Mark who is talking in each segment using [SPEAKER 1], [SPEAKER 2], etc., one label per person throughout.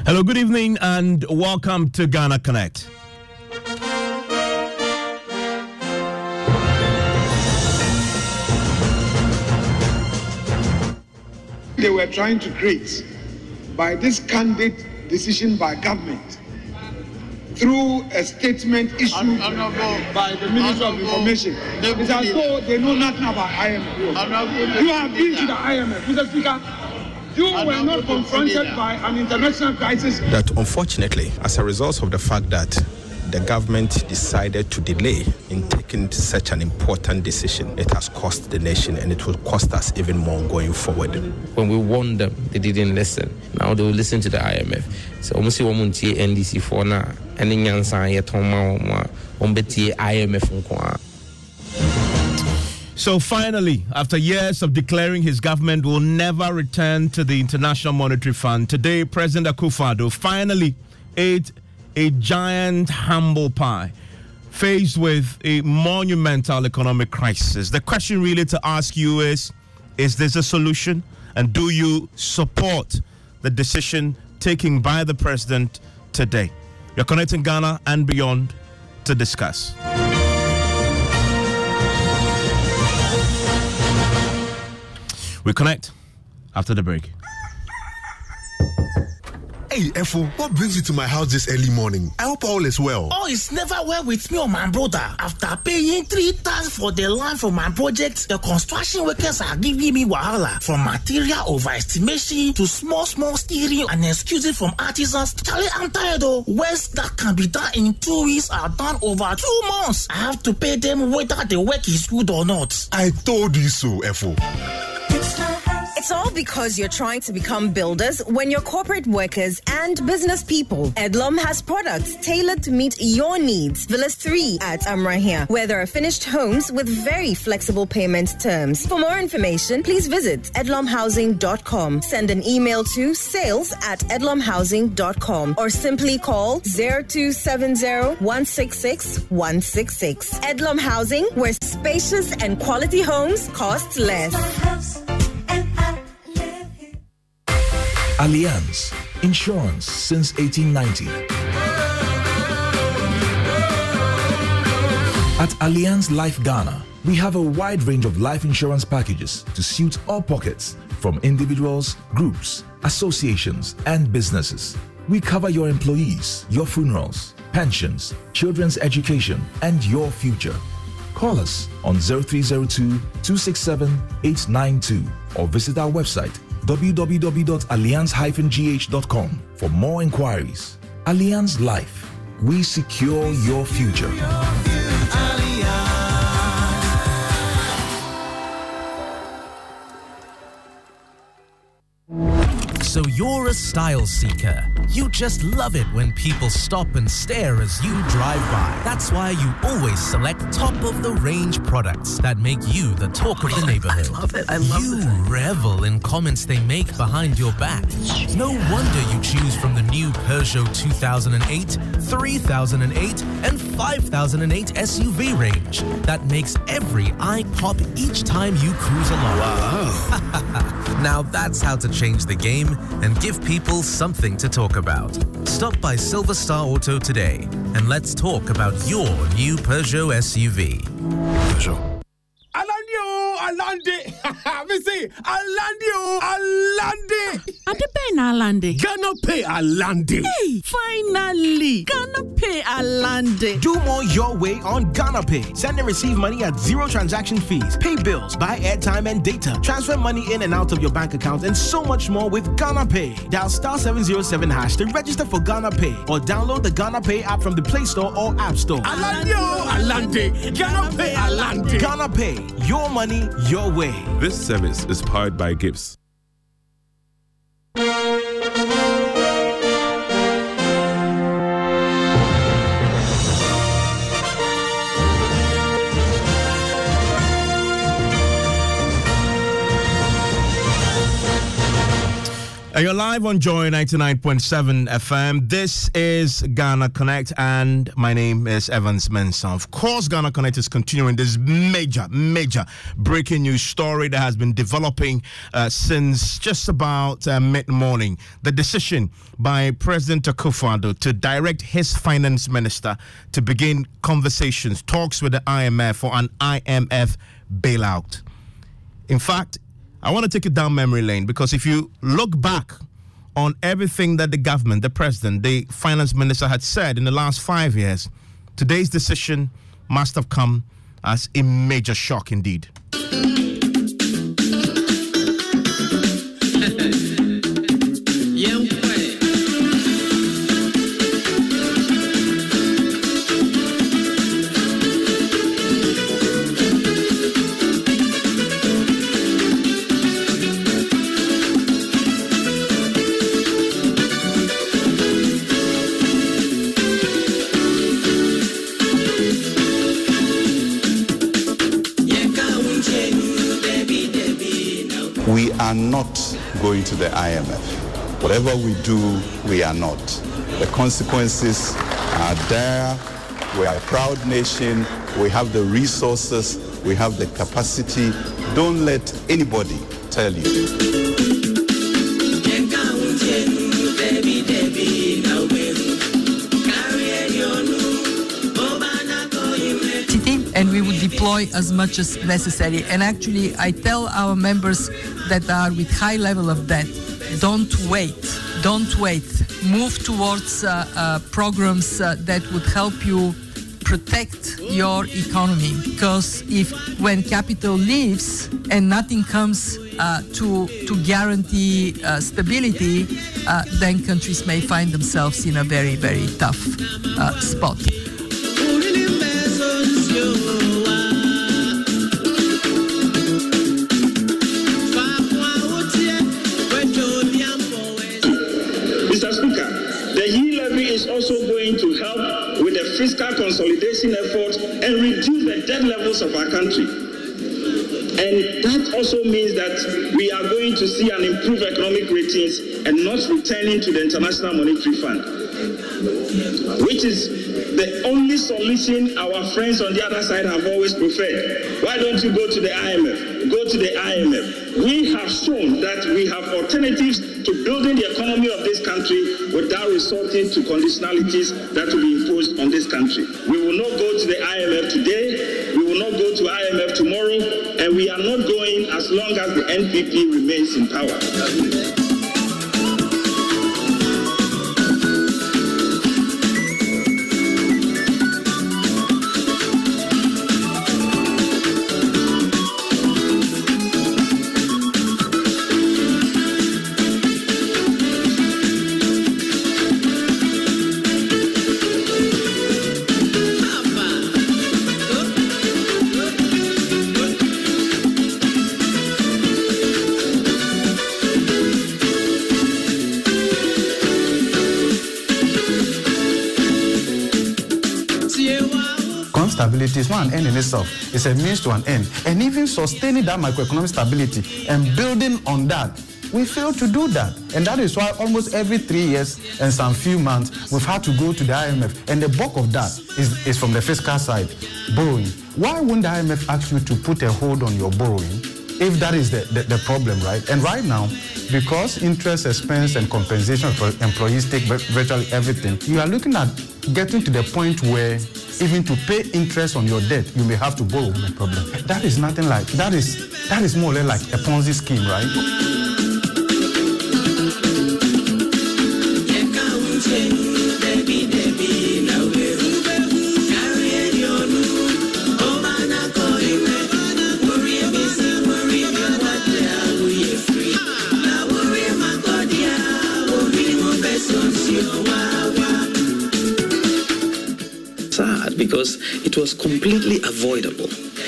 [SPEAKER 1] Hello, good evening, and welcome to Ghana Connect.
[SPEAKER 2] They were trying to create by this candid decision by government through a statement issued by the Minister of Information. It's as though they know nothing about IMF. You have been to the IMF, Mr. Speaker. You were not confronted by an international crisis.
[SPEAKER 3] That unfortunately, as a result of the fact that the government decided to delay in taking such an important decision, it has cost the nation and it will cost us even more going forward.
[SPEAKER 4] When we warned them, they didn't listen. Now they will listen to the IMF. So almost see NDC for now, and in Yansan Yatoma, IMF.
[SPEAKER 1] So finally, after years of declaring his government will never return to the International Monetary Fund, today President Akufo-Addo finally ate a giant humble pie faced with a monumental economic crisis. The question really to ask you is this a solution? And do you support the decision taken by the president today? You're connecting Ghana and beyond to discuss. We connect after the break.
[SPEAKER 5] Hey, Efo, what brings you to my house this early morning? I hope all is well.
[SPEAKER 6] All is never well with me or my brother. After paying 3 times for the land for my project, the construction workers are giving me wahala. From material overestimation to small steering and excuses from artisans. Charlie, I'm tired though. Works that can be done in 2 weeks are done over 2 months. I have to pay them whether the work is good or not.
[SPEAKER 5] I told you so, Efo.
[SPEAKER 7] It's all because you're trying to become builders when you're corporate workers and business people. Edlom has products tailored to meet your needs. Villas 3 at Amrahia, where there are finished homes with very flexible payment terms. For more information, please visit edlomhousing.com. Send an email to sales@edlomhousing.com or simply call 0270-166-166. Edlom Housing, where spacious and quality homes cost less.
[SPEAKER 8] Allianz Insurance since 1890. At Allianz Life Ghana, we have a wide range of life insurance packages to suit all pockets, from individuals, groups, associations, and businesses. We cover your employees, your funerals, pensions, children's education, and your future. Call us on 0302-267-892 or visit our website www.allianz-gh.com for more inquiries. Allianz Life. We secure your future.
[SPEAKER 9] So you're a style seeker. You just love it when people stop and stare as you drive by. That's why you always select top-of-the-range products that make you the talk of the neighborhood.
[SPEAKER 6] I love it.
[SPEAKER 9] You revel in comments they make behind your back. No wonder you choose from the new Peugeot 2008, 3008, and 5008 SUV range that makes every eye pop each time you cruise along. Wow. Now that's how to change the game and give people something to talk about. Stop by Silver Star Auto today and let's talk about your new Peugeot SUV.
[SPEAKER 5] Peugeot.
[SPEAKER 10] Alande, me say Alande.
[SPEAKER 11] Adepen Alande.
[SPEAKER 10] Ghana Pay Alande.
[SPEAKER 11] Hey, finally, Ghana Pay Alande.
[SPEAKER 12] Do more your way on Ghana Pay. Send and receive money at 0 transaction fees. Pay bills, buy airtime and data, transfer money in and out of your bank account, and so much more with Ghana Pay. Dial *707# to register for Ghana Pay or download the Ghana Pay app from the Play Store or App Store.
[SPEAKER 10] Alande, Ghana Pay Alande.
[SPEAKER 12] Ghana Pay, your money, your way.
[SPEAKER 13] This service is powered by Gibbs.
[SPEAKER 1] You're live on Joy 99.7 FM. This is Ghana Connect, and my name is Evans Mensah. Of course, Ghana Connect is continuing this major breaking news story that has been developing since just about mid-morning. The decision by President Akufo-Addo to direct his finance minister to begin talks with the IMF for an IMF bailout. In fact, I want to take you down memory lane, because if you look back on everything that the government, the president, the finance minister had said in the last 5 years, today's decision must have come as a major shock indeed.
[SPEAKER 14] We are not going to the IMF. Whatever we do, we are not. The consequences are there. We are a proud nation. We have the resources. We have the capacity. Don't let anybody tell you.
[SPEAKER 15] And we would deploy as much as necessary. And actually, I tell our members that are with high level of debt, don't wait. Move towards programs that would help you protect your economy. Because when capital leaves and nothing comes to guarantee stability, then countries may find themselves in a very, very tough spot.
[SPEAKER 16] Is also going to help with the fiscal consolidation effort and reduce the debt levels of our country. And that also means that we are going to see an improved economic ratings and not returning to the International Monetary Fund, which is the only solution our friends on the other side have always preferred. Why don't you go to the IMF? Go to the IMF. We have shown that we have alternatives to building the economy of this country without resorting to conditionalities that will be imposed on this country. We will not go to the IMF today, we will not go to IMF tomorrow, and we are not going as long as the NPP remains in power.
[SPEAKER 17] Stability is not an end in itself. It's a means to an end. And even sustaining that macroeconomic stability and building on that, we fail to do that. And that is why almost every 3 years and some few months, we've had to go to the IMF. And the bulk of that is from the fiscal side, borrowing. Why wouldn't the IMF ask you to put a hold on your borrowing if that is the problem, right? And right now, because interest expense and compensation for employees take virtually everything, you are looking at getting to the point where even to pay interest on your debt, you may have to borrow. No problem. That is nothing like, that is more or less like a Ponzi scheme, right?
[SPEAKER 18] Because it was completely avoidable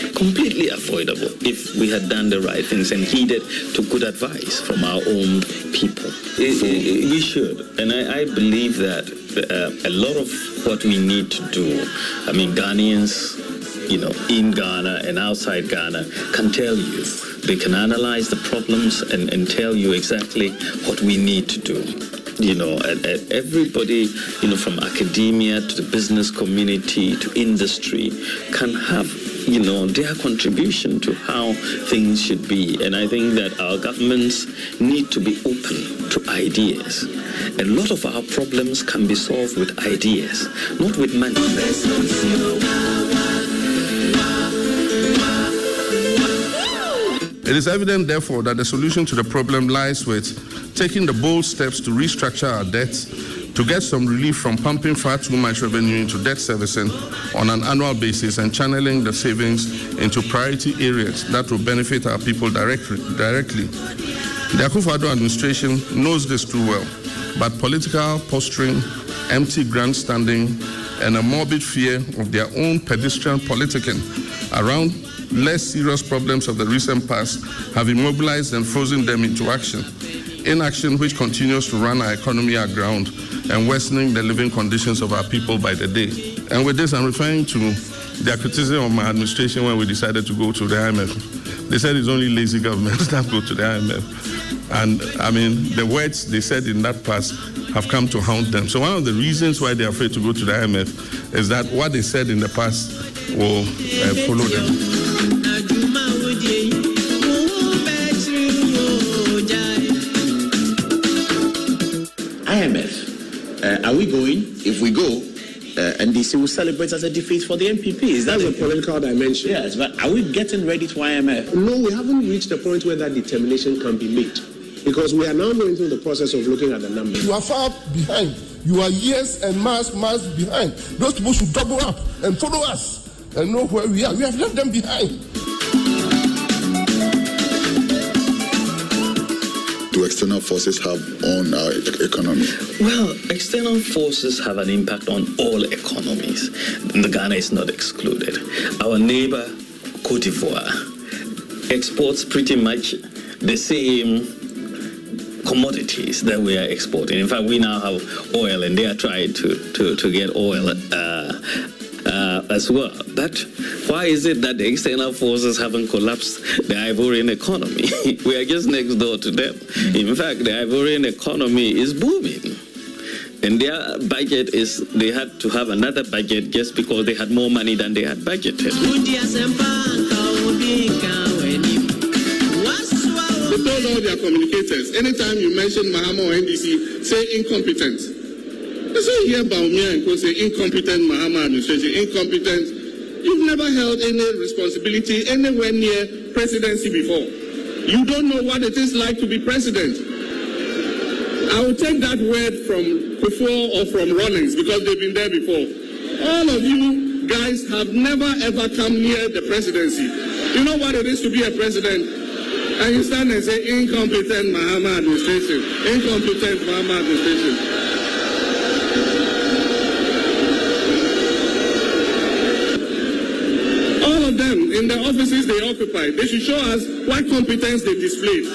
[SPEAKER 18] if we had done the right things and heeded to good advice from our own people. We should, and I believe that a lot of what we need to do, I mean, Ghanaians in Ghana and outside Ghana can tell you. They can analyze the problems and tell you exactly what we need to do. And everybody, from academia to the business community to industry can have, their contribution to how things should be. And I think that our governments need to be open to ideas. A lot of our problems can be solved with ideas, not with money.
[SPEAKER 19] It is evident, therefore, that the solution to the problem lies with taking the bold steps to restructure our debts, to get some relief from pumping far too much revenue into debt servicing on an annual basis and channeling the savings into priority areas that will benefit our people directly. The Akufo-Addo administration knows this too well, but political posturing, empty grandstanding, and a morbid fear of their own pedestrian politicking around less serious problems of the recent past have immobilized and frozen them into action. Inaction which continues to run our economy aground and worsening the living conditions of our people by the day. And with this, I'm referring to their criticism of my administration when we decided to go to the IMF. They said it's only lazy governments that go to the IMF. And the words they said in that past have come to haunt them. So one of the reasons why they're afraid to go to the IMF is that what they said in the past will follow them.
[SPEAKER 20] IMF, are we going? If we go, NDC will celebrate as a defeat for the NPP.
[SPEAKER 21] That's a political dimension.
[SPEAKER 20] Yes, but are we getting ready to IMF?
[SPEAKER 21] No, we haven't reached the point where that determination can be made. Because we are now going through the process of looking at the numbers.
[SPEAKER 22] You are far behind. You are years and months behind. Those people should double up and follow us and know where we are. We have left them behind.
[SPEAKER 23] Do external forces have on our economy?
[SPEAKER 18] Well, external forces have an impact on all economies. Ghana is not excluded. Our neighbor, Cote d'Ivoire, exports pretty much the same commodities that we are exporting. In fact, we now have oil, and they are trying to get oil as well. But why is it that the external forces haven't collapsed the Ivorian economy? We are just next door to them. In fact, the Ivorian economy is booming. And their budget they had to have another budget just because they had more money than they had budgeted.
[SPEAKER 2] They told all their communicators, anytime you mention Mahama or NDC, say incompetent. They say here Baumia and Co say incompetent Mahama administration, incompetent. You've never held any responsibility anywhere near presidency before. You don't know what it is like to be president. I will take that word from Kufuor or from Rawlings because they've been there before. All of you guys have never ever come near the presidency. You know what it is to be a president? And you stand and say, incompetent Mahama administration. Incompetent Mahama administration. All of them, in the offices they occupy, they should show us what competence they displayed.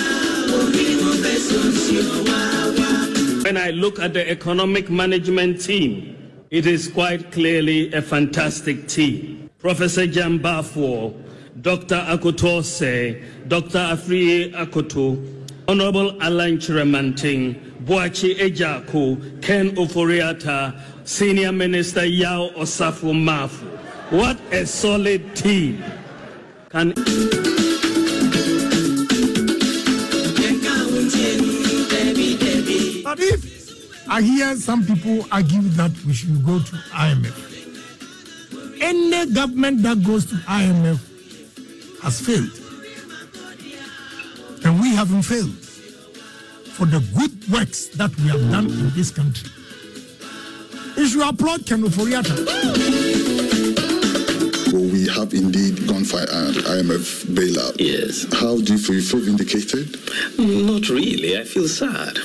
[SPEAKER 24] When I look at the economic management team, it is quite clearly a fantastic team. Professor Jambafuo, Dr. Akotose, Dr. Afriye Akoto, Honorable Alan Chiremanting, Boachi Ejaku, Ken Oforiata, Senior Minister Yao Osafo Mafu. What a solid team. But
[SPEAKER 22] if I hear some people argue that we should go to IMF, any government that goes to IMF has failed. And we haven't failed for the good works that we have done in this country. You should applaud Ken Oforiatta.
[SPEAKER 23] Well, we have indeed gone for an IMF bailout.
[SPEAKER 18] Yes.
[SPEAKER 23] How do you feel? You feel vindicated?
[SPEAKER 18] Not really. I feel sad.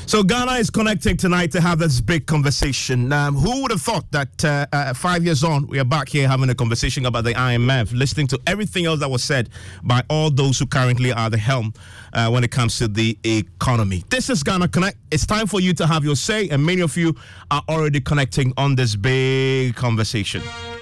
[SPEAKER 1] So Ghana is connecting tonight to have this big conversation. Who would have thought that 5 years on, we are back here having a conversation about the IMF, listening to everything else that was said by all those who currently are the helm when it comes to the economy. This is Ghana Connect. It's time for you to have your say, and many of you are already connecting on this big conversation.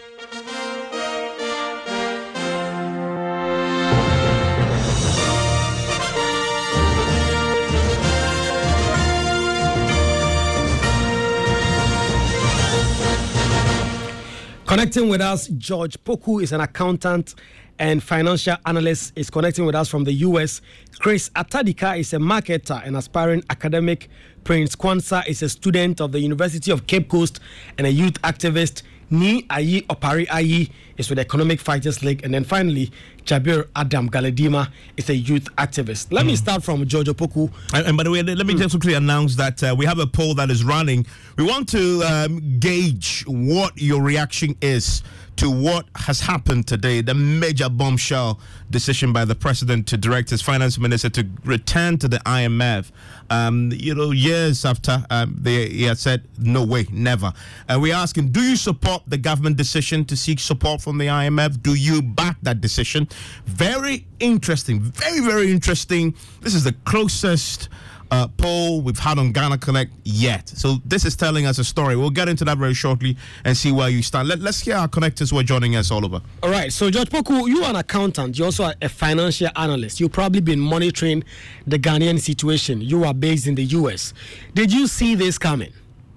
[SPEAKER 3] Connecting with us, George Poku is an accountant and financial analyst. Is connecting with us from the US. Chris Atadika is a marketer and aspiring academic. Prince Kwanzaa is a student of the University of Cape Coast and a youth activist. Ni Ayi Opari Ayi is with the Economic Fighters League. And then finally, Jabir Adam Galadima is a youth activist. Let me start from George Opoku.
[SPEAKER 1] And by the way, let me just quickly announce that we have a poll that is running. We want to gauge what your reaction is to what has happened today, the major bombshell decision by the president to direct his finance minister to return to the IMF. Years after he had said, no way, never. And we're asking, do you support the government decision to seek support from the IMF? Do you back that decision? Very interesting, very, very interesting. This is the closest poll we've had on Ghana Connect yet. So this is telling us a story. We'll get into that very shortly and see where you stand. Let's hear our connectors who are joining us, Oliver.
[SPEAKER 3] All right. So George Poku, you are an accountant. You're also a financial analyst. You've probably been monitoring the Ghanaian situation. You are based in the US. Did you see this coming?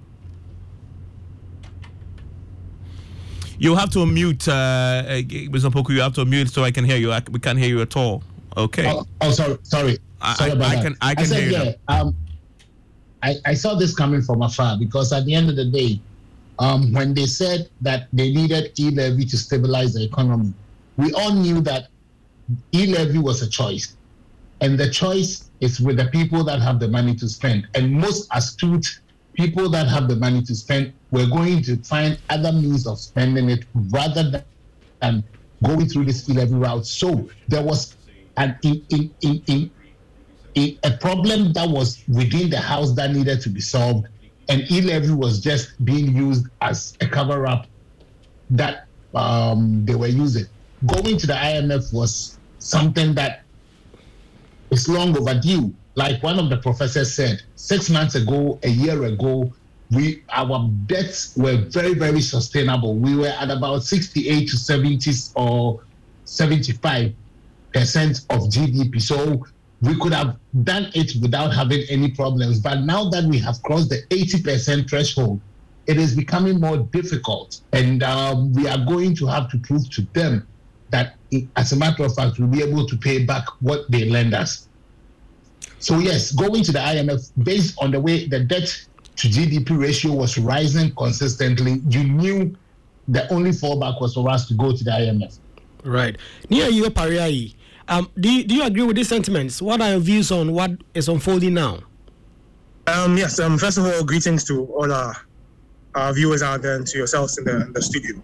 [SPEAKER 1] You have to unmute, Mr. Poku. You have to unmute so I can hear you. We can't hear you at all. Okay.
[SPEAKER 4] Sorry. Sorry about that.
[SPEAKER 1] I can hear you.
[SPEAKER 4] Yeah, I saw this coming from afar because at the end of the day, when they said that they needed e-levy to stabilize the economy, we all knew that e-levy was a choice. And the choice is with the people that have the money to spend. And most astute people that have the money to spend were going to find other means of spending it rather than going through this e-levy route. So there was a problem that was within the house that needed to be solved, and e-levy was just being used as a cover-up that they were using. Going to the IMF was something that is long overdue. Like one of the professors said, 6 months ago, a year ago, our debts were very, very sustainable. We were at about 68 to 70 or 75% of GDP. So we could have done it without having any problems. But now that we have crossed the 80% threshold, it is becoming more difficult. And we are going to have to prove to them that, as a matter of fact, we'll be able to pay back what they lend us. So yes, going to the IMF, based on the way the debt to GDP ratio was rising consistently, you knew the only fallback was for us to go to the IMF.
[SPEAKER 3] Right. Near you, Pariai. Do you agree with these sentiments? What are your views on what is unfolding now?
[SPEAKER 7] Yes. First of all, greetings to all our viewers out there and to yourselves in the studio.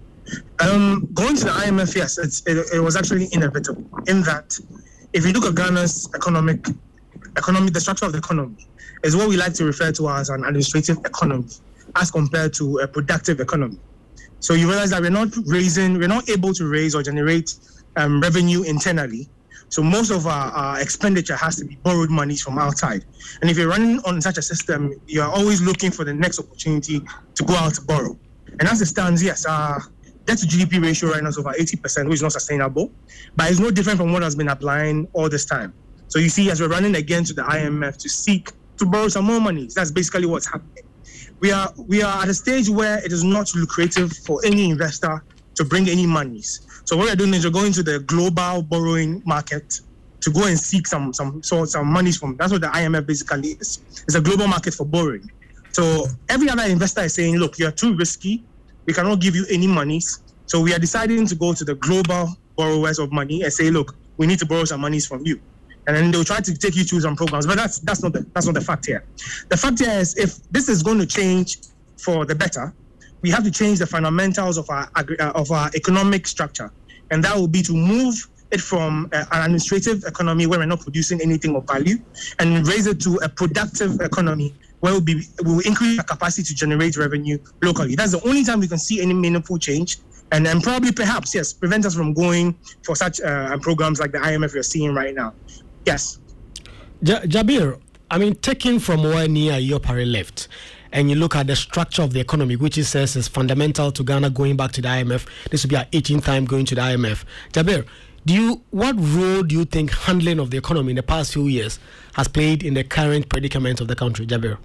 [SPEAKER 7] Going to the IMF, yes, it was actually inevitable. In that, if you look at Ghana's economy, the structure of the economy is what we like to refer to as an administrative economy, as compared to a productive economy. So you realize that we're not able to raise or generate revenue internally. So most of our expenditure has to be borrowed monies from outside. And if you're running on such a system, you're always looking for the next opportunity to go out to borrow. And as it stands, yes, our debt to GDP ratio right now is over 80%, which is not sustainable. But it's no different from what has been applying all this time. So you see, as we're running again to the IMF to seek to borrow some more monies, that's basically what's happening. We are at a stage where it is not lucrative for any investor to bring any monies. So what we're doing is we're going to the global borrowing market to go and seek some monies from. That's what the IMF basically is. It's a global market for borrowing. So every other investor is saying, look, you're too risky. We cannot give you any monies. So we are deciding to go to the global borrowers of money and say, look, we need to borrow some monies from you. And then they'll try to take you through some programs, but that's not the fact here. The fact here is, if this is going to change for the better, we have to change the fundamentals of our economic structure, and that will be to move it from an administrative economy where we're not producing anything of value, and raise it to a productive economy where we will increase our capacity to generate revenue locally. That's the only time we can see any meaningful change, and then probably perhaps, yes, prevent us from going for such programs like the IMF we're seeing right now. Yes.
[SPEAKER 3] Jabir, I mean, taking from where Nia Yopare left, and you look at the structure of the economy, which it says is fundamental to Ghana going back to the IMF. This will be our 18th time going to the IMF. Jabir, what role do you think handling of the economy in the past few years has played in the current predicament of the country, Jabir?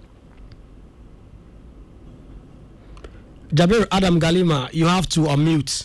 [SPEAKER 3] Jabir Adam Galima, you have to unmute.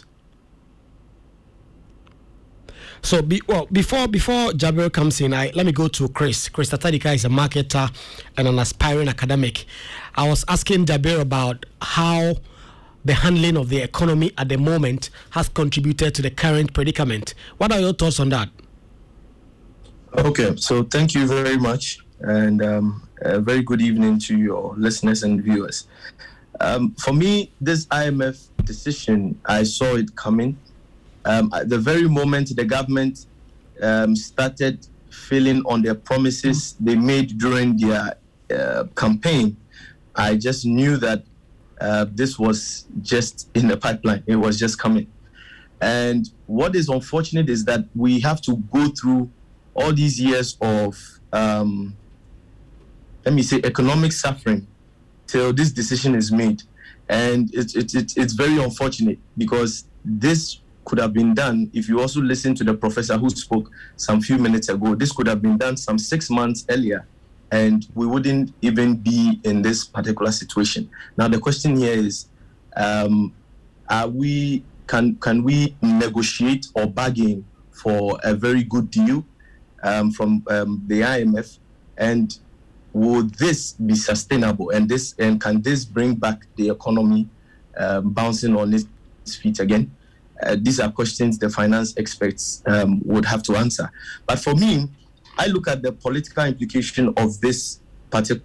[SPEAKER 3] So before Jabir comes in, let me go to Chris. Chris Atadika is a marketer and an aspiring academic. I was asking Jabir about how the handling of the economy at the moment has contributed to the current predicament. What are your thoughts on that?
[SPEAKER 5] Okay, so thank you very much, and a very good evening to your listeners and viewers. For me, this IMF decision, I saw it coming. At the very moment the government started filling on their promises they made during their campaign, I just knew that this was just in the pipeline. It was just coming. And what is unfortunate is that we have to go through all these years of, economic suffering till this decision is made. And it's very unfortunate, because this could have been done, if you also listen to the professor who spoke some few minutes ago, this could have been done some 6 months earlier, and we wouldn't even be in this particular situation. Now the question here is, can we negotiate or bargain for a very good deal from the IMF, and would this be sustainable, and can this bring back the economy bouncing on its feet again? These are questions the finance experts would have to answer. But for me, I look at the political implication of this particular.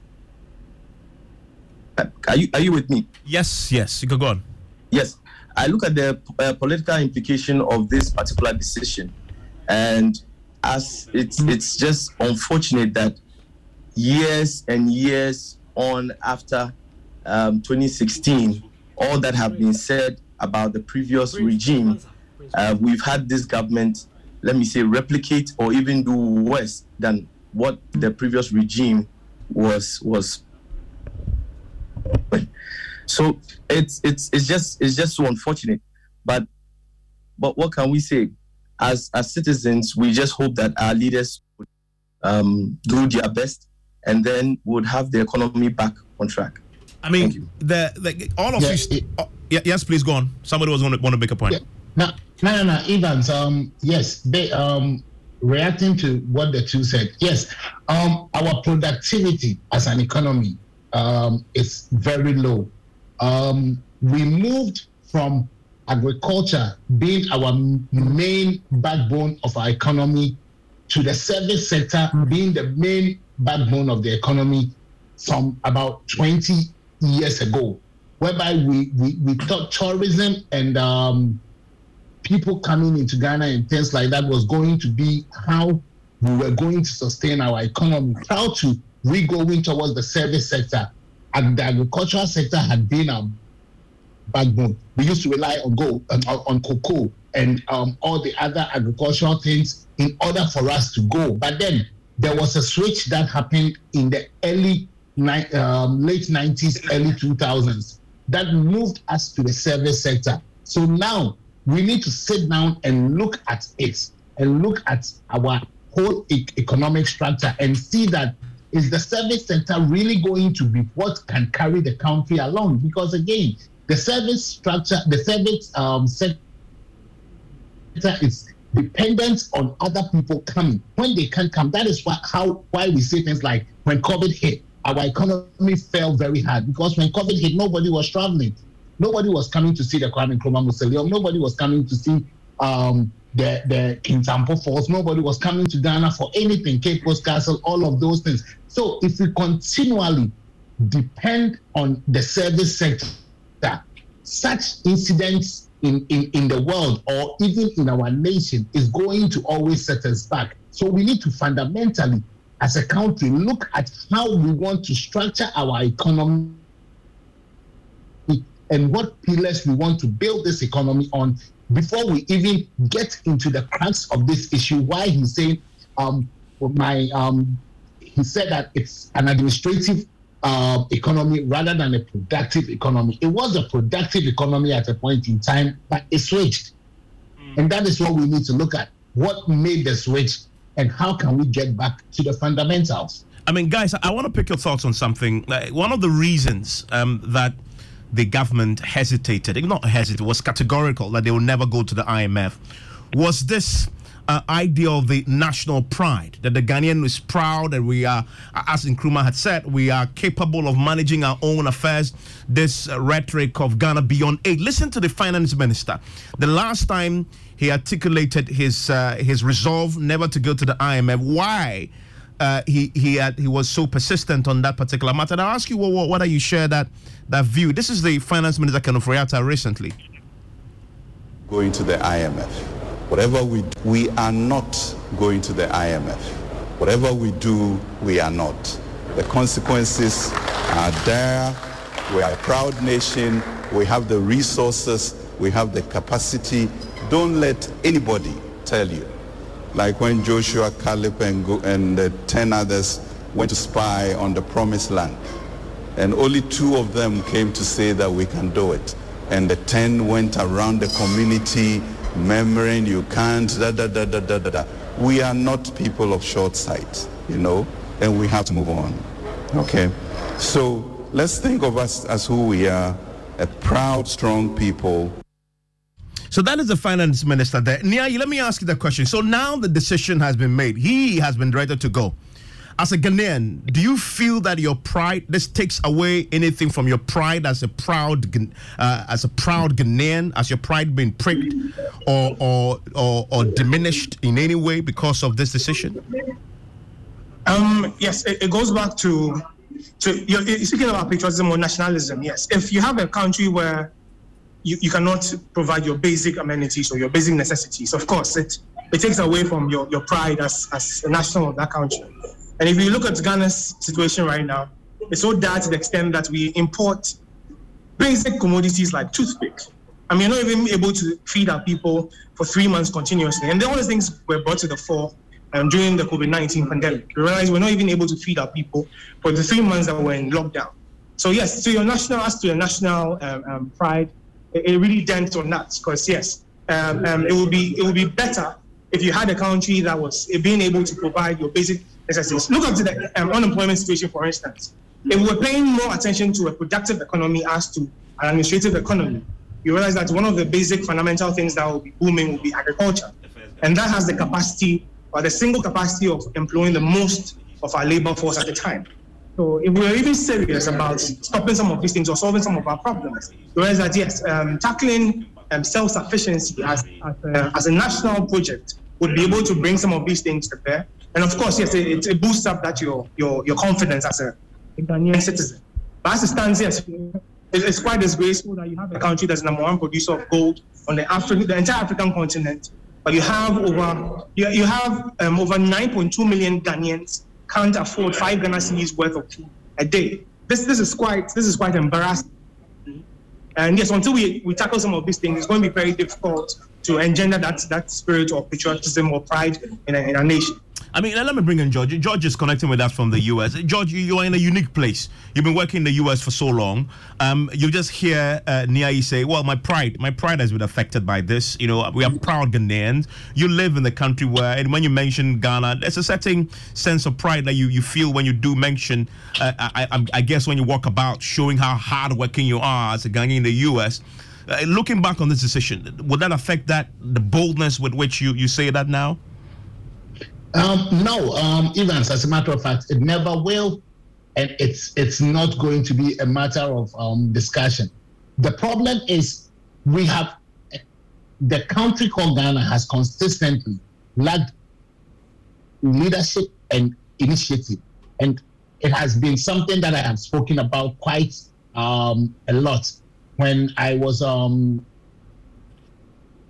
[SPEAKER 5] Are you with me?
[SPEAKER 1] Yes, you can go on.
[SPEAKER 5] Yes, I look at the political implication of this particular decision, and as it's just unfortunate that years and years on after 2016, all that have been said about the previous regime, we've had this government, let me say, replicate or even do worse than what the previous regime was. So it's just so unfortunate. But what can we say? As citizens, we just hope that our leaders would do their best, and then would have the economy back on track.
[SPEAKER 1] I mean, all of you. Yes, please go on. Somebody was want to make a point.
[SPEAKER 4] Yeah. No, Evans. Yes, they reacting to what the two said. Yes, our productivity as an economy is very low. We moved from agriculture being our main backbone of our economy to the service sector being the main backbone of the economy from about 20 years ago, whereby we thought tourism and people coming into Ghana and things like that was going to be how we were going to sustain our economy. Proud to going towards the service sector, and the agricultural sector had been our backbone. We used to rely on cocoa and all the other agricultural things in order for us to go. But then there was a switch that happened in the late 90s, early 2000s that moved us to the service sector. So now we need to sit down and look at it and look at our whole economic structure and see that is the service sector really going to be what can carry the country along? Because again, the service structure, the service sector is dependent on other people coming. When they can't come, that is why we say things like when COVID hit, our economy fell very hard, because when COVID hit, nobody was traveling. Nobody was coming to see the Kwame Nkrumah Mausoleum. Nobody was coming to see the King Tampo Falls. Nobody was coming to Ghana for anything, Cape Coast Castle, all of those things. So if we continually depend on the service sector, such incidents in the world or even in our nation is going to always set us back. So we need to fundamentally as a country, look at how we want to structure our economy and what pillars we want to build this economy on before we even get into the crux of this issue. Why he's saying, he said that it's an administrative economy rather than a productive economy. It was a productive economy at a point in time, but it switched. And that is what we need to look at. What made the switch and how can we get back to the fundamentals?
[SPEAKER 1] I mean, guys, I want to pick your thoughts on something. One of the reasons that the government was categorical that they will never go to the IMF was this idea of the national pride, that the Ghanaian is proud that we are, as Nkrumah had said, we are capable of managing our own affairs. This rhetoric of Ghana beyond aid. Listen to the finance minister. The last time he articulated his resolve never to go to the IMF, why he was so persistent on that particular matter. And I'll ask you whether you share that view. This is the finance minister, Ken Ofori-Atta, recently.
[SPEAKER 14] Going to the IMF. Whatever we are not going to the IMF. Whatever we do, we are not. The consequences are there. We are a proud nation. We have the resources. We have the capacity. Don't let anybody tell you. Like when Joshua, Caleb, and the 10 others went to spy on the promised land. And only 2 of them came to say that we can do it. And the 10 went around the community murmuring, you can't, We are not people of short sight, and we have to move on. Okay? So let's think of us as who we are, a proud, strong people.
[SPEAKER 1] So that is the finance minister there. Nyai, let me ask you the question. So now the decision has been made. He has been directed to go. As a Ghanaian, do you feel that your pride, this takes away anything from your pride as a proud Ghanaian, as your pride being pricked or diminished in any way because of this decision?
[SPEAKER 7] Yes, it goes back to you're speaking about patriotism or nationalism. Yes, if you have a country where you cannot provide your basic amenities or your basic necessities, of course, it takes away from your pride as a national of that country. And if you look at Ghana's situation right now, it's so dire to the extent that we import basic commodities like toothpick. I mean, we're not even able to feed our people for 3 months continuously. And all these things were brought to the fore during the COVID-19 pandemic. We realized we're not even able to feed our people for the 3 months that we're in lockdown. So yes, to your national pride, it really dents on that. Because yes, it would be better if you had a country that was being able to provide your basic necessities. Look at the unemployment situation, for instance. If we're paying more attention to a productive economy as to an administrative economy, you realize that one of the basic fundamental things that will be booming will be agriculture. And that has the capacity, or the single capacity, of employing the most of our labor force at the time. So if we're even serious about stopping some of these things or solving some of our problems, you realize that yes, tackling self-sufficiency as a national project would be able to bring some of these things to bear. And of course, yes, it boosts up that your confidence as a Ghanaian citizen. But as it stands, yes, it's quite disgraceful that you have a country that's the #1 producer of gold on the entire African continent, but you have over 9.2 million Ghanaians can't afford 5 Ghana cedis worth of food a day. This is quite embarrassing. And yes, until we tackle some of these things, it's going to be very difficult to engender that spirit of patriotism or pride in a nation.
[SPEAKER 1] I mean, let me bring in George. George is connecting with us from the U.S. George, you are in a unique place. You've been working in the U.S. for so long. You just hear Nyai say, well, my pride has been affected by this. We are proud Ghanaians. You live in the country where, and when you mention Ghana, there's a certain sense of pride that you feel when you do mention, I guess, when you walk about showing how hardworking you are as a Ghanaian in the U.S. Looking back on this decision, would that affect the boldness with which you say that now?
[SPEAKER 4] No, Evans, as a matter of fact, it never will, and it's not going to be a matter of discussion. The problem is the country called Ghana has consistently lacked leadership and initiative, and it has been something that I have spoken about quite a lot. When I was on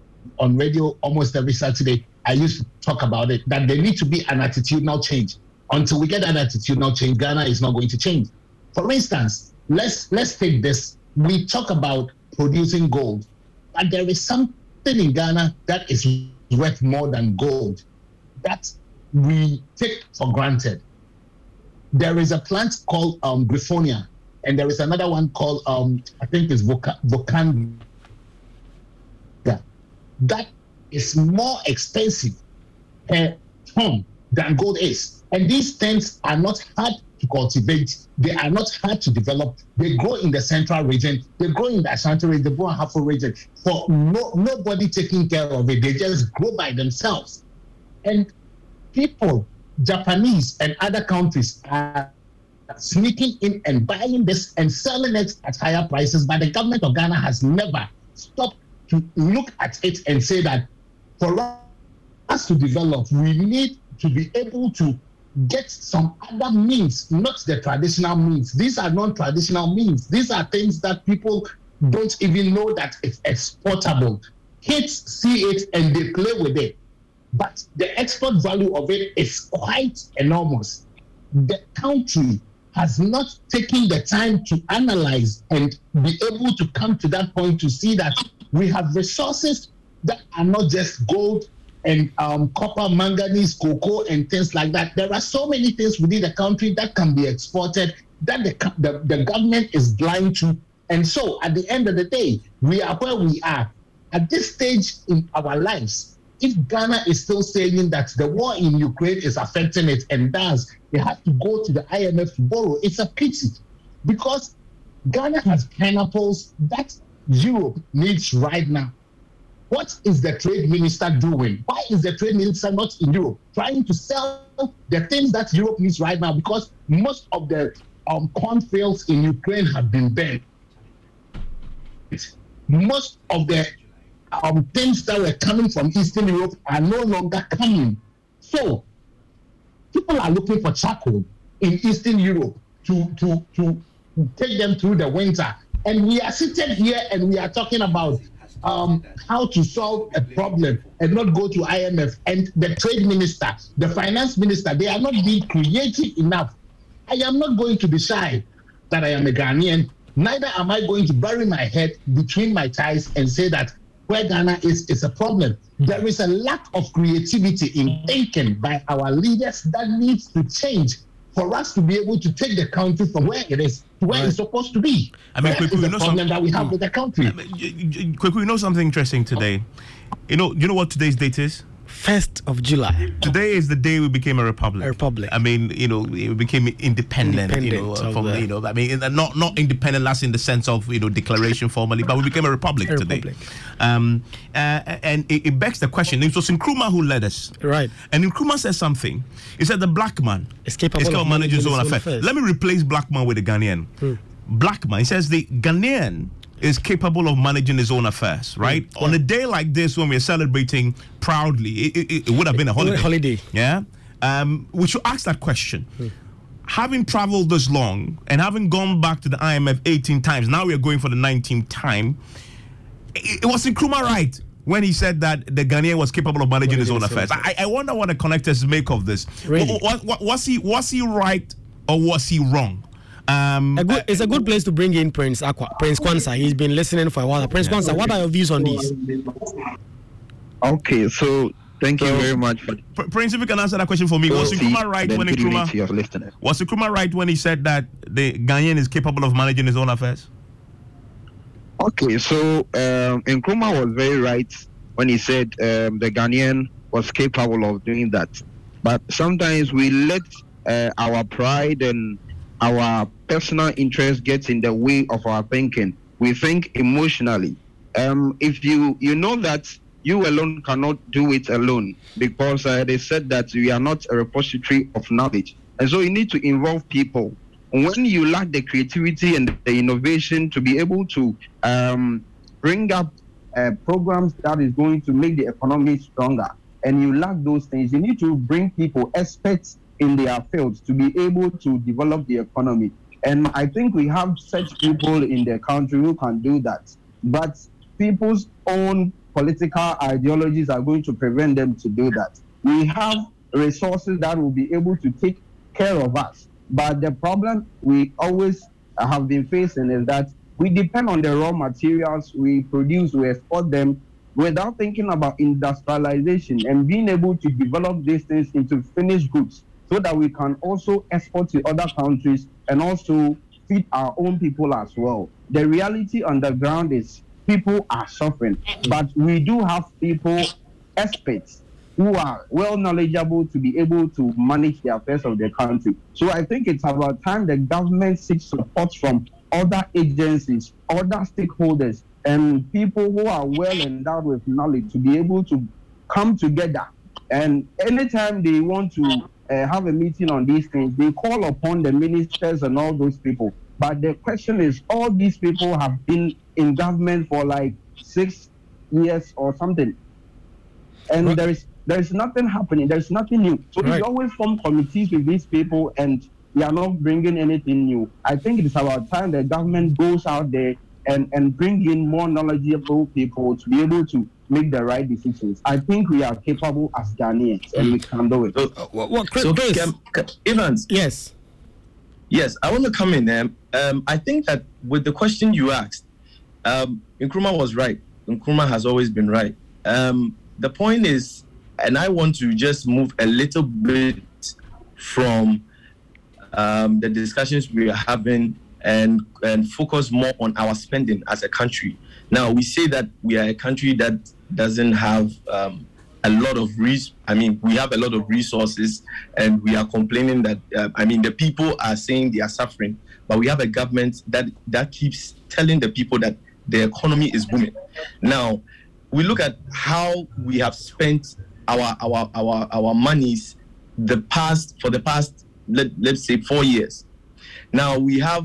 [SPEAKER 4] radio almost every Saturday, I used to talk about it, that there needs to be an attitudinal change until we get that attitudinal change, Ghana is not going to change. For instance, let's take this. We talk about producing gold, but there is something in Ghana that is worth more than gold that we take for granted. There is a plant called Griffonia, and there is another one called, I think it's Vocanga. That is more expensive per ton than gold is. And these things are not hard to cultivate. They are not hard to develop. They grow in the central region. They grow in the Ashanti region. They grow in Hafo region. For nobody taking care of it, they just grow by themselves. And people, Japanese and other countries, are sneaking in and buying this and selling it at higher prices. But the government of Ghana has never stopped to look at it and say that for us to develop, we need to be able to get some other means, not the traditional means. These are non-traditional means. These are things that people don't even know that it's exportable. Kids see it and they play with it. But the export value of it is quite enormous. The country has not taken the time to analyze and be able to come to that point to see that we have resources that are not just gold and copper, manganese, cocoa, and things like that. There are so many things within the country that can be exported that the government is blind to. And so at the end of the day, we are where we are. At this stage in our lives, if Ghana is still saying that the war in Ukraine is affecting it and thus they have to go to the IMF to borrow, it's a pity, because Ghana has pineapples that Europe needs right now. What is the trade minister doing? Why is the trade minister not in Europe trying to sell the things that Europe needs right now? Because most of the cornfields in Ukraine have been burned. Most of the things that were coming from Eastern Europe are no longer coming. So people are looking for charcoal in Eastern Europe to take them through the winter. And we are sitting here and we are talking about how to solve a problem and not go to IMF. And the trade minister, the finance minister, they are not being creative enough. I am not going to be shy that I am a Ghanaian. Neither am I going to bury my head between my thighs and say that where Ghana is a problem. There is a lack of creativity in thinking by our leaders that needs to change for us to be able to take the country from where it is to where it's supposed to be.
[SPEAKER 1] I mean,
[SPEAKER 4] that is the problem that we have with the country.
[SPEAKER 1] Kweku, you know something interesting today? You know what today's date is?
[SPEAKER 3] 1st of July.
[SPEAKER 1] Today is the day we became a republic.
[SPEAKER 3] A republic.
[SPEAKER 1] I mean, we became independent. I mean, not independent as in the sense of declaration formally, but we became a republic today. And it begs the question. It was Nkrumah who led us,
[SPEAKER 3] right?
[SPEAKER 1] And Nkrumah said something. He said the black man
[SPEAKER 3] is capable of
[SPEAKER 1] managing his own affairs. Let me replace black man with the Ghanaian. Black man. He says the Ghanaian is capable of managing his own affairs, right? Yeah. On a day like this, when we're celebrating proudly, it would have been a holiday. Yeah? We should ask that question. Having traveled this long and having gone back to the IMF 18 times, now we are going for the 19th time, it was Nkrumah right when he said that the Ghanaian was capable of managing his own affairs. I wonder what the connectors make of this. Really? Was he right or was he wrong?
[SPEAKER 3] It's a good place to bring in Prince Kwanzaa. He's been listening for a while. Prince Kwanzaa, what are your views on this?
[SPEAKER 6] Okay, so thank you very much.
[SPEAKER 1] Prince, if you can answer that question for me, was Nkrumah right when he said that the Ghanaian is capable of managing his own affairs?
[SPEAKER 6] Okay, so Nkrumah was very right when he said the Ghanaian was capable of doing that. But sometimes we let our pride and our personal interest gets in the way of our thinking. We think emotionally. If you know that you alone cannot do it alone, because they said that we are not a repository of knowledge. And so you need to involve people. When you lack the creativity and the innovation to be able to bring up programs that is going to make the economy stronger, and you lack those things, you need to bring people, experts in their fields, to be able to develop the economy. And I think we have such people in the country who can do that. But people's own political ideologies are going to prevent them to do that. We have resources that will be able to take care of us. But the problem we always have been facing is that we depend on the raw materials we produce, we export them without thinking about industrialization and being able to develop these things into finished goods so that we can also export to other countries and also feed our own people as well. The reality on the ground is people are suffering, but we do have people, experts, who are well knowledgeable to be able to manage the affairs of the country. So I think it's about time the government seeks support from other agencies, other stakeholders, and people who are well endowed with knowledge to be able to come together. And anytime they want to have a meeting on these things, they call upon the ministers and all those people. But the question is, all these people have been in government for like 6 years or something. And there is nothing happening. There's nothing new. So we always form committees with these people and we are not bringing anything new. I think it's about time the government goes out there and bring in more knowledgeable people to be able to make the right decisions. I think we are capable as Ghanaians and we can do it.
[SPEAKER 5] Evans.
[SPEAKER 3] Yes.
[SPEAKER 5] Yes, I want to come in there. I think that with the question you asked, Nkrumah was right. Nkrumah has always been right. The point is, and I want to just move a little bit from the discussions we are having and focus more on our spending as a country. Now, we say that we are a country that doesn't have a lot of we have a lot of resources, and we are complaining that the people are saying they are suffering, but we have a government that keeps telling the people that the economy is booming. Now, we look at how we have spent our monies for the past let's say 4 years. Now we have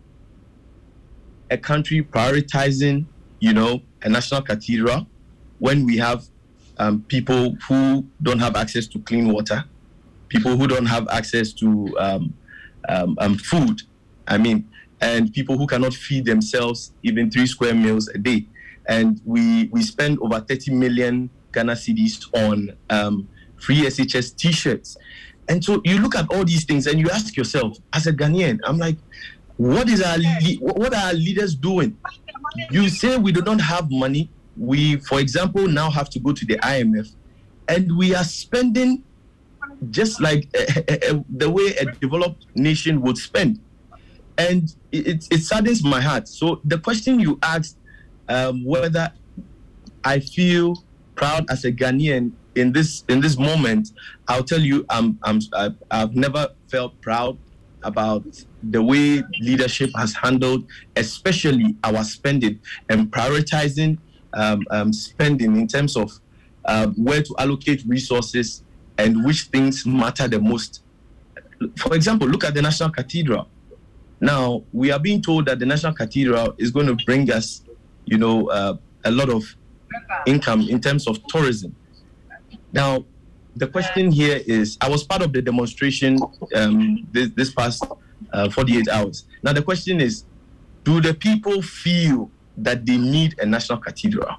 [SPEAKER 5] a country prioritizing, a national cathedral when we have people who don't have access to clean water, people who don't have access to food, and people who cannot feed themselves even 3 square meals a day. And we spend over 30 million Ghana cedis on free SHS t-shirts. And so you look at all these things and you ask yourself, as a Ghanaian, I'm like, what are our leaders doing? You say we do not have money. We, for example, now have to go to the IMF, and we are spending just like the way a developed nation would spend. And it saddens my heart. So the question you asked, whether I feel proud as a Ghanaian in this moment, I'll tell you, I've never felt proud about the way leadership has handled, especially our spending and prioritizing spending in terms of where to allocate resources and which things matter the most. For example, look at the National Cathedral. Now, we are being told that the National Cathedral is going to bring us, a lot of income in terms of tourism. Now, the question here is, I was part of the demonstration this past 48 hours. Now, the question is, do the people feel that they need a national cathedral?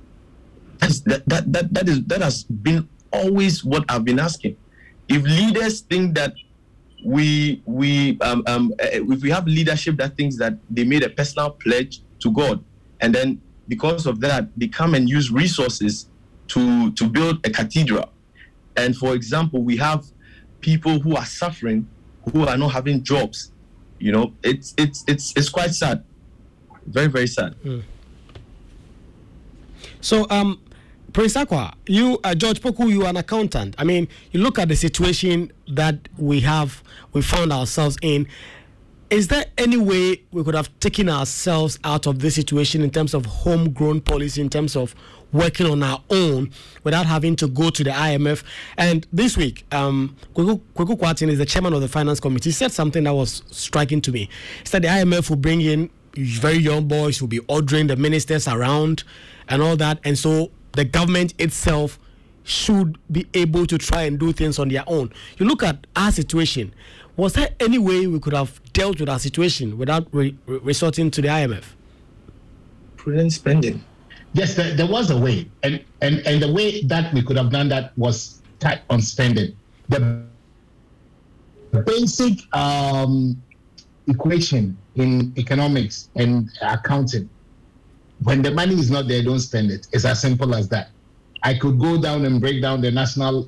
[SPEAKER 5] That has been always what I've been asking. If leaders think that if we have leadership that thinks that they made a personal pledge to God, and then because of that, they come and use resources to build a cathedral. And for example, we have people who are suffering, who are not having jobs. It's quite sad. Very, very sad.
[SPEAKER 3] So, Prince Akwa, you, George Poku, you are an accountant. You look at the situation that we found ourselves in. Is there any way we could have taken ourselves out of this situation in terms of homegrown policy, in terms of working on our own without having to go to the IMF? And this week, Kweku Kwatin is the chairman of the finance committee. He said something that was striking to me. He said the IMF will bring in very young boys who will be ordering the ministers around and all that. And so the government itself should be able to try and do things on their own. You look at our situation. Was there any way we could have dealt with our situation without resorting to the IMF?
[SPEAKER 5] Prudent spending.
[SPEAKER 4] Yes, there was a way. And the way that we could have done that was tight on spending. basic equation in economics and accounting. When the money is not there, don't spend it. It's as simple as that. I could go down and break down the national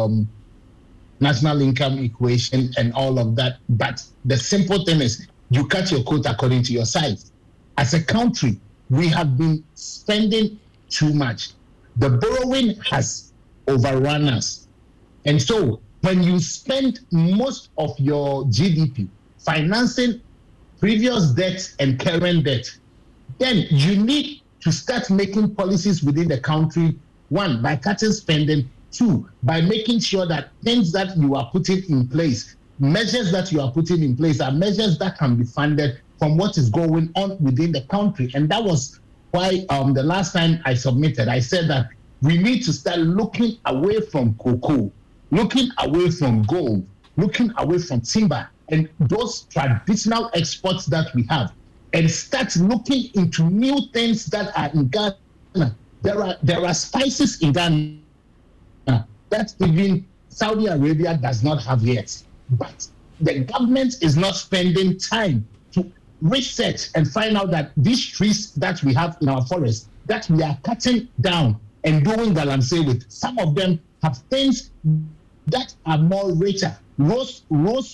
[SPEAKER 4] income equation and all of that. But the simple thing is you cut your coat according to your size. As a country, we have been spending too much. The borrowing has overrun us. And so when you spend most of your GDP financing previous debt and current debt, then you need to start making policies within the country. One, by cutting spending. Two, by making sure that things that you are putting in place, measures that you are putting in place are measures that can be funded from what is going on within the country. And that was why the last time I submitted, I said that we need to start looking away from cocoa, looking away from gold, looking away from timber and those traditional exports that we have, and start looking into new things that are in Ghana. There are spices in Ghana that even Saudi Arabia does not have yet. But the government is not spending time to research and find out that these trees that we have in our forest, that we are cutting down and doing galamsey with, some of them have things that are more richer. Rosewood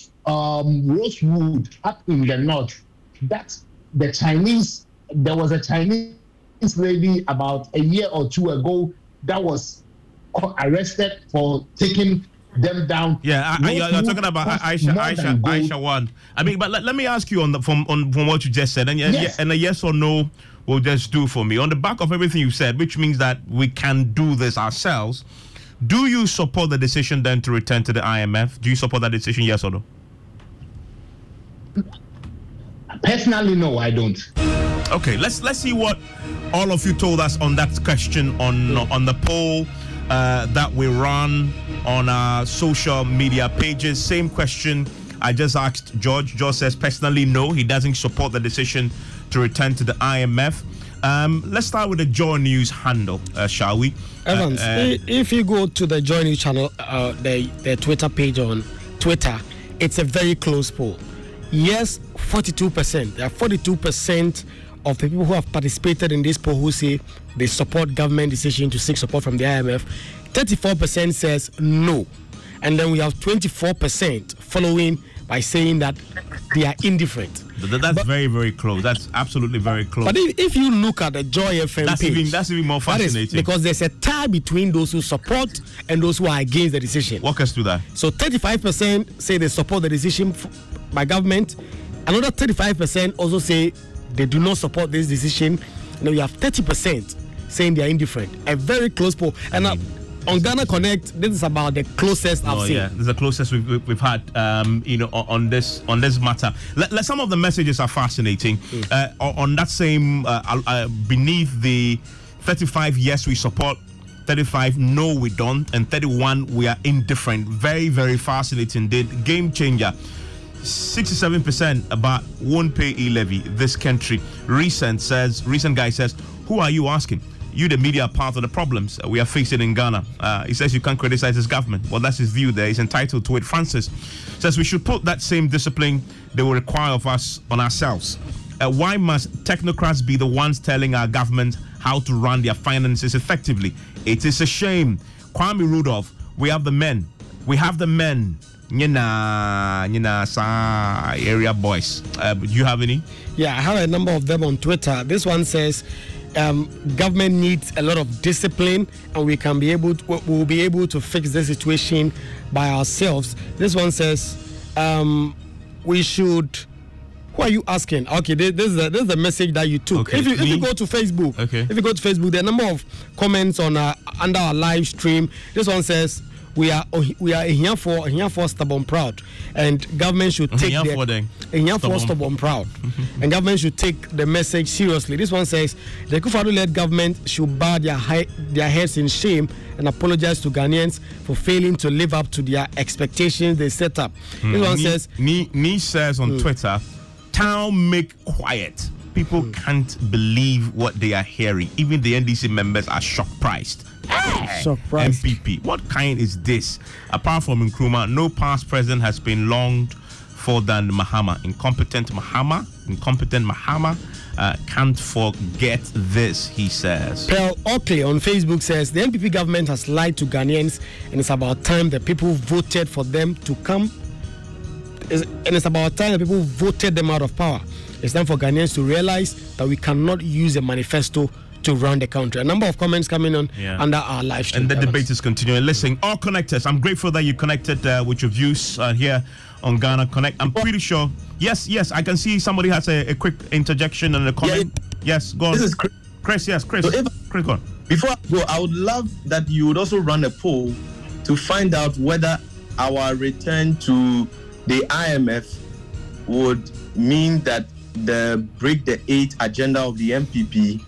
[SPEAKER 4] up in the north. That's the Chinese. There was a Chinese lady about a year or two ago that was arrested for taking them down.
[SPEAKER 1] Yeah, you're talking about Aisha one. I mean, but let me ask you from what you just said, and a yes or no will just do for me. On the back of everything you said, which means that we can do this ourselves, do you support the decision then to return to the IMF? Do you support that decision, yes or no?
[SPEAKER 4] Personally, no, I don't.
[SPEAKER 1] Okay, let's see what all of you told us on that question on the poll that we run on our social media pages. Same question I just asked George. George says personally no, he doesn't support the decision to return to the IMF. Let's start with the Joy News handle, shall we?
[SPEAKER 3] Evans, if you go to the Joy News channel, the Twitter page on Twitter, it's a very close poll. Yes, 42%. There are 42% of the people who have participated in this poll who say they support government decision to seek support from the IMF. 34% says no. And then we have 24% following by saying that they are indifferent.
[SPEAKER 1] That's very, very close. That's absolutely very close.
[SPEAKER 3] But if you look at the Joy FM page,
[SPEAKER 1] that's even more fascinating.
[SPEAKER 3] Because there's a tie between those who support and those who are against the decision.
[SPEAKER 1] Walk us through that.
[SPEAKER 3] So 35% say they support the decision by government. Another 35% also say they do not support this decision. Now you have 30% saying they are indifferent. A very close poll. And on Ghana Connect, this is about the closest I've seen. Yeah,
[SPEAKER 1] this is the closest we've had, on this matter. Some of the messages are fascinating. On that same, beneath the 35, yes, we support. 35, no, we don't, and 31, we are indifferent. Very, very fascinating. Game changer. 67% about won't pay e-levy this country. Recent guy says, who are you asking? You, the media, are part of the problems we are facing in Ghana. He says you can't criticize his government. Well, that's his view there. He's entitled to it. Francis says we should put that same discipline they will require of us on ourselves. Why must technocrats be the ones telling our government how to run their finances effectively? It is a shame. Kwame Rudolph, we have the men. Area boys. Do you have any?
[SPEAKER 3] Yeah, I have a number of them on Twitter. This one says government needs a lot of discipline, and we'll be able to fix the situation by ourselves. This one says we should. Who are you asking? Okay, this is the message that you took.
[SPEAKER 1] Okay.
[SPEAKER 3] If you go to Facebook, if you go to Facebook, there are a number of comments on under our live stream. This one says we are here for stubborn proud, and government should take stubborn proud, and government should take the message seriously. This one says the Akufo-Addo-led government should bow their heads in shame and apologize to Ghanaians for failing to live up to their expectations they set up. This one says
[SPEAKER 1] me says on Twitter, town make quiet. People can't believe what they are hearing. Even the NDC members are shock-priced.
[SPEAKER 3] Surprise.
[SPEAKER 1] MPP, what kind is this? Apart from Nkrumah, no past president has been longed for than Mahama. Incompetent Mahama can't forget this, he says.
[SPEAKER 3] Pearl Oakley on Facebook says the NPP government has lied to Ghanaians, and it's about time the people voted for them to come. And it's about time the people voted them out of power. It's time for Ghanaians to realize that we cannot use a manifesto to run the country. A number of comments coming on under our live stream.
[SPEAKER 1] And the debate is continuing. Listen, all connectors, I'm grateful that you connected with your views here on Ghana Connect. I'm pretty sure. Yes, I can see somebody has a quick interjection and a comment. Yes, go on.
[SPEAKER 5] This is
[SPEAKER 1] Chris. Yes, Chris.
[SPEAKER 5] So
[SPEAKER 1] Chris, go on.
[SPEAKER 5] Before I go, I would love that you would also run a poll to find out whether our return to the IMF would mean that the Break the 8 agenda of the MPP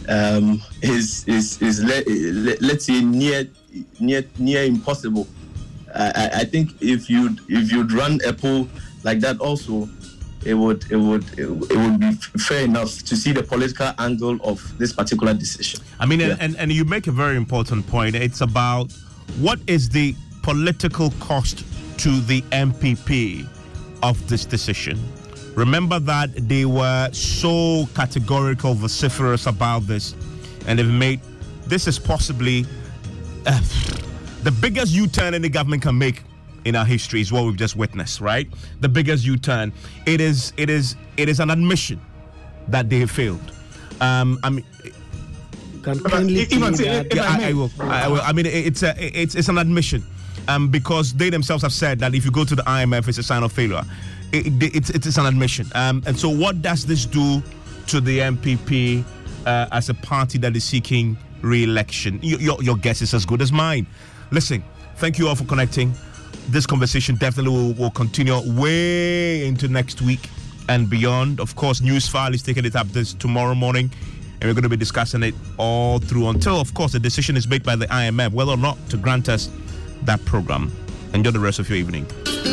[SPEAKER 5] is let's say near impossible. I think if you'd run a poll like that also, it would be fair enough to see the political angle of this particular decision.
[SPEAKER 1] I mean, and you make a very important point. It's about what is the political cost to the MPP of this decision. Remember that they were so categorical, vociferous about this, and they've made this is possibly the biggest U-turn any government can make in our history is what we've just witnessed, right? The biggest U-turn. It is an admission that they have failed. I mean, I will. I mean, it's an admission, because they themselves have said that if you go to the IMF, it's a sign of failure. It's an admission. And so what does this do to the MPP as a party that is seeking re-election? Your guess is as good as mine. Listen, thank you all for connecting. This conversation definitely will continue way into next week and beyond. Of course, Newsfile is taking it up this tomorrow morning, and we're going to be discussing it all through until, of course, the decision is made by the IMF whether or not to grant us that program. Enjoy the rest of your evening.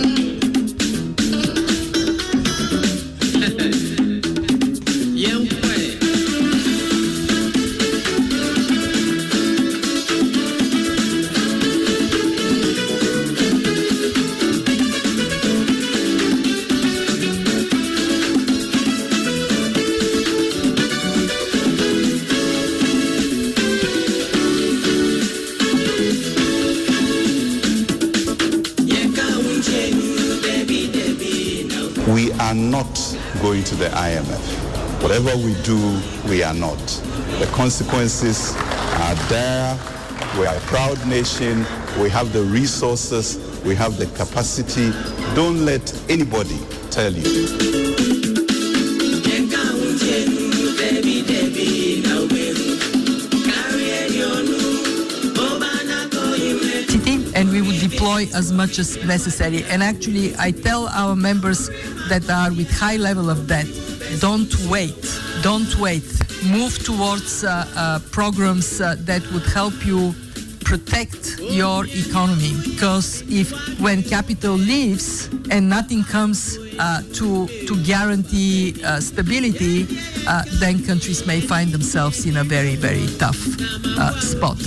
[SPEAKER 14] We are not going to the IMF. Whatever we do, we are not. The consequences are there. We are a proud nation. We have the resources. We have the capacity. Don't let anybody tell you.
[SPEAKER 15] And we would deploy as much as necessary. And actually, I tell our members that are with high level of debt, don't wait. Move towards programs that would help you protect your economy. Because when capital leaves and nothing comes to guarantee stability, then countries may find themselves in a very, very tough spot.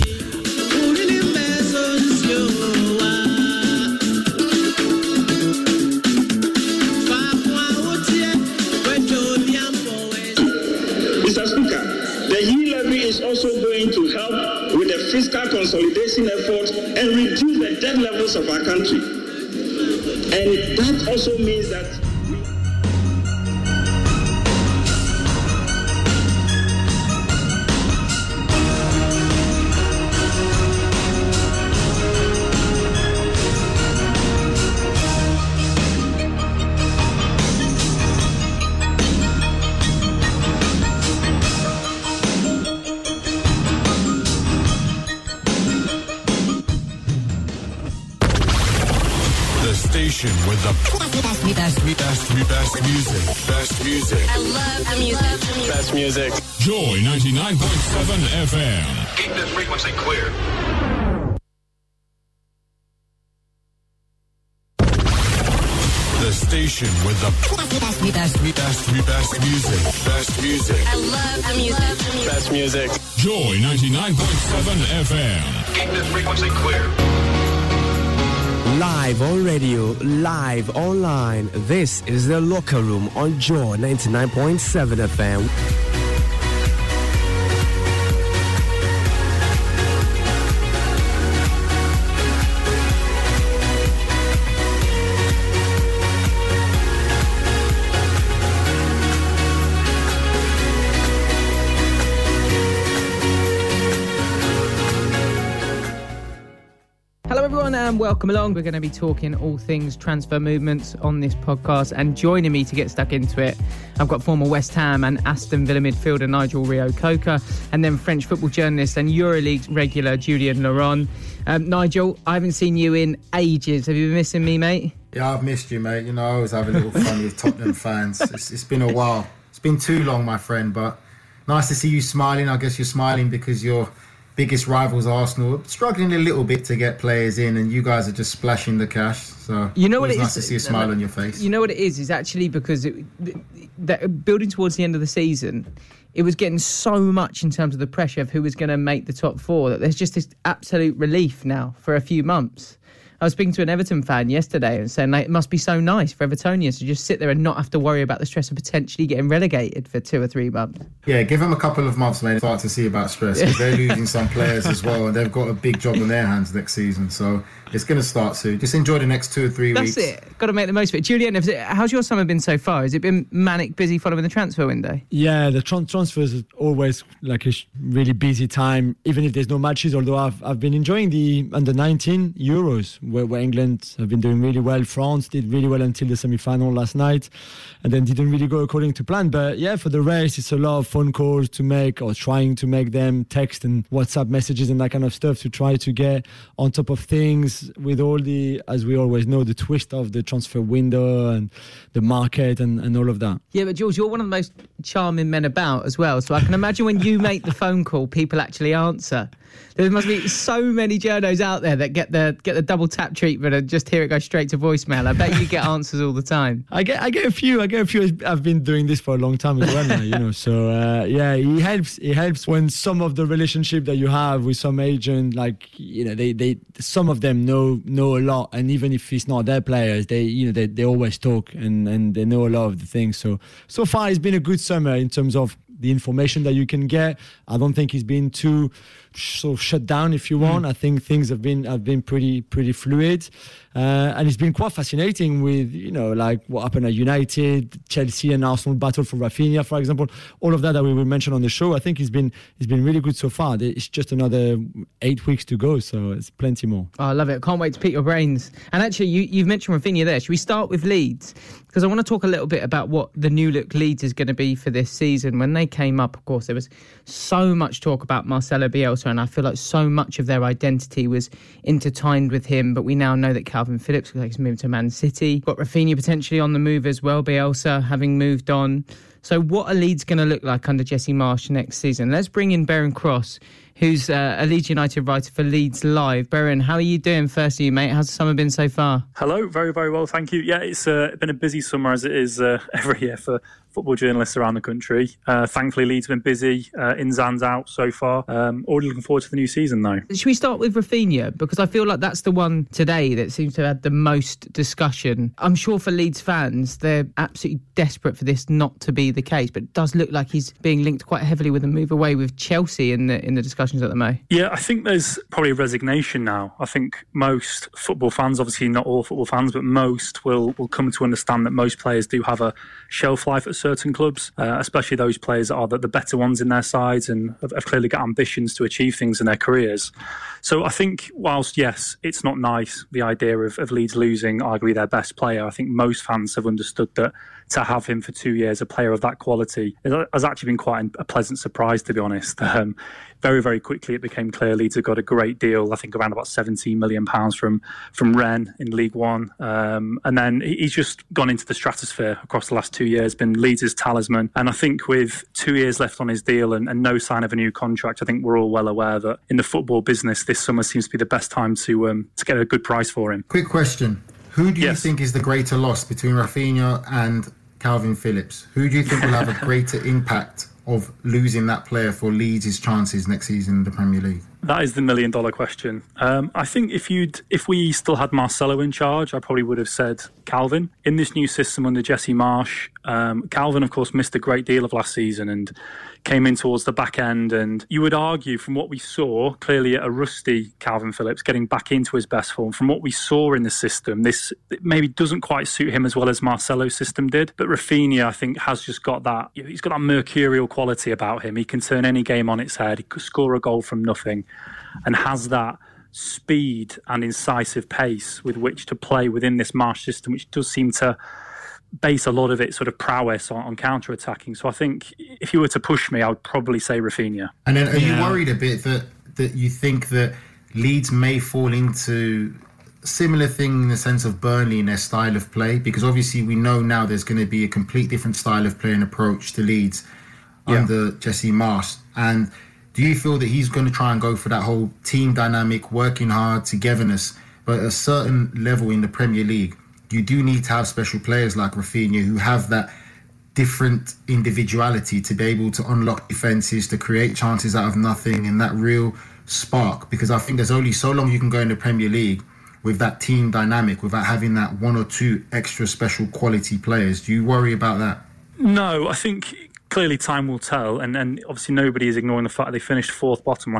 [SPEAKER 16] Mr. Speaker, the yield levy is also going to help with the fiscal consolidation effort and reduce the debt levels of our country. And that also means that
[SPEAKER 8] with the best music.
[SPEAKER 9] I love the music.
[SPEAKER 8] Best music. Joy 99.7 FM.
[SPEAKER 9] Keep this frequency clear.
[SPEAKER 8] The The station with the best music. Best music.
[SPEAKER 9] I love the music.
[SPEAKER 8] Best music. Joy 99.7 FM.
[SPEAKER 9] Keep the frequency clear.
[SPEAKER 10] Live on radio, live online. This is The Locker Room on Joy 99.7 FM.
[SPEAKER 11] Hello everyone and welcome along. We're going to be talking all things transfer movements on this podcast, and joining me to get stuck into it, I've got former West Ham and Aston Villa midfielder Nigel Reo-Coker, and then French football journalist and EuroLeague regular Julien Laurent. Nigel, I haven't seen you in ages. Have you been missing me, mate?
[SPEAKER 12] Yeah, I've missed you, mate. You know, I always have a little fun with Tottenham fans. It's been a while. It's been too long, my friend, but nice to see you smiling. I guess you're smiling because your biggest rivals, Arsenal, struggling a little bit to get players in, and you guys are just splashing the cash. So
[SPEAKER 11] you know what
[SPEAKER 12] it's
[SPEAKER 11] it
[SPEAKER 12] nice
[SPEAKER 11] is?
[SPEAKER 12] to see a smile on your face.
[SPEAKER 11] You know what it is? It's actually because building towards the end of the season, it was getting so much in terms of the pressure of who was going to make the top four that there's just this absolute relief now for a few months. I was speaking to an Everton fan yesterday and saying it must be so nice for Evertonians to just sit there and not have to worry about the stress of potentially getting relegated for 2 or 3 months.
[SPEAKER 12] Yeah, give them a couple of months, mate, start to see about stress, because they're losing some players as well, and they've got a big job on their hands next season. So it's going to start soon. Just enjoy the next 2 or 3 weeks.
[SPEAKER 11] That's it. Got to make the most of it. Julien, how's your summer been so far? Has it been manic, busy following the transfer window?
[SPEAKER 3] Yeah, the transfers is always like a really busy time, even if there's no matches, although I've been enjoying the under-19 Euros, where England have been doing really well. France did really well until the semi-final last night, and then didn't really go according to plan. But yeah, for the rest, it's a lot of phone calls to make, or trying to make them, text and WhatsApp messages and that kind of stuff to try to get on top of things with all the, as we always know, the twist of the transfer window and the market and all of that.
[SPEAKER 11] Yeah, but Jules, you're one of the most charming men about as well. So I can imagine when you make the phone call, people actually answer. There must be so many journos out there that get the double tap treatment and just hear it go straight to voicemail. I bet you get answers all the time.
[SPEAKER 3] I get a few. I've been doing this for a long time as well now, you know. So yeah, it helps when some of the relationship that you have with some agent, like, you know, they some of them know a lot, and even if it's not their players, they always talk and they know a lot of the things. So far it's been a good summer in terms of the information that you can get. I don't think it's been too sort of shut down, if you want. I think things have been pretty fluid, and it's been quite fascinating with, you know, like what happened at United, Chelsea and Arsenal battle for Rafinha, for example. All of that we will mention on the show. I think it's been really good so far. It's just another 8 weeks to go, so it's plenty more.
[SPEAKER 11] Oh, I love it. Can't wait to pick your brains. And actually, you've mentioned Rafinha there. Should we start with Leeds? Because I want to talk a little bit about what the new look Leeds is going to be for this season. When they came up, of course, there was so much talk about Marcelo Bielsa, and I feel like so much of their identity was intertwined with him. But we now know that Calvin Phillips looks like he's moved to Man City. Got Rafinha potentially on the move as well, Bielsa having moved on. So what are Leeds going to look like under Jesse Marsch next season? Let's bring in Beren Cross, who's a Leeds United writer for Leeds Live. Beren, how are you doing firstly, mate? How's the summer been so far?
[SPEAKER 13] Hello, very, very well, thank you. Yeah, it's been a busy summer, as it is every year for football journalists around the country. Thankfully, Leeds have been busy, ins and outs so far. Already looking forward to the new season, though.
[SPEAKER 11] Should we start with Rafinha? Because I feel like that's the one today that seems to have had the most discussion. I'm sure for Leeds fans, they're absolutely desperate for this not to be the case, but it does look like he's being linked quite heavily with a move away with Chelsea in the discussions at the moment.
[SPEAKER 13] Yeah, I think there's probably a resignation now. I think most football fans, obviously not all football fans, but most will come to understand that most players do have a shelf life at certain clubs, especially those players that are the better ones in their sides and have clearly got ambitions to achieve things in their careers. So I think whilst, yes, it's not nice, the idea of Leeds losing arguably their best player, I think most fans have understood that to have him for 2 years, a player of that quality, has actually been quite a pleasant surprise, to be honest. Very, very quickly, it became clear Leeds have got a great deal, I think around about £17 million from Rennes in League One. And then he's just gone into the stratosphere across the last 2 years, been Leeds' talisman. And I think with 2 years left on his deal and no sign of a new contract, I think we're all well aware that in the football business, this summer seems to be the best time to get a good price for him.
[SPEAKER 12] Quick question. Who do you think is the greater loss between Rafinha and Calvin Phillips? Who do you think will have a greater impact of losing that player for Leeds' chances next season in the Premier League?
[SPEAKER 13] That is the $1 million question. I think if we still had Marcelo in charge, I probably would have said Calvin. In this new system under Jesse Marsch, Calvin, of course, missed a great deal of last season and came in towards the back end. And you would argue from what we saw, clearly a rusty Calvin Phillips getting back into his best form. From what we saw in the system, this maybe doesn't quite suit him as well as Marcelo's system did. But Rafinha, I think, has just got that, he's got that mercurial quality about him. He can turn any game on its head. He could score a goal from nothing and has that speed and incisive pace with which to play within this Marsch system, which does seem to base a lot of its sort of prowess on counter-attacking. So I think if you were to push me, I would probably say Rafinha.
[SPEAKER 12] And then are you worried a bit that you think that Leeds may fall into a similar thing in the sense of Burnley in their style of play? Because obviously we know now there's going to be a complete different style of play and approach to Leeds under Jesse Marsch. And do you feel that he's going to try and go for that whole team dynamic, working hard, togetherness? But at a certain level in the Premier League, you do need to have special players like Rafinha who have that different individuality to be able to unlock defences, to create chances out of nothing, and that real spark. Because I think there's only so long you can go in the Premier League with that team dynamic without having that one or two extra special quality players. Do you worry about that?
[SPEAKER 13] No, I think clearly time will tell, and obviously nobody is ignoring the fact they finished fourth bottom